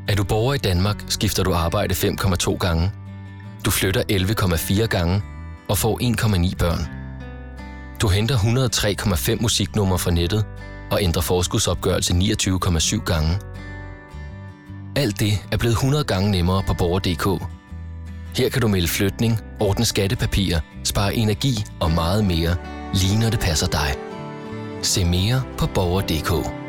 Er du borger i Danmark, skifter du arbejde 5,2 gange. Du flytter 11,4 gange og får 1,9 børn. Du henter 103,5 musiknumre fra nettet og ændrer forskudsopgørelse 29,7 gange. Alt det er blevet 100 gange nemmere på borger.dk. Her kan du melde flytning, ordne skattepapirer, spare energi og meget mere, lige når det passer dig. Se mere på borger.dk.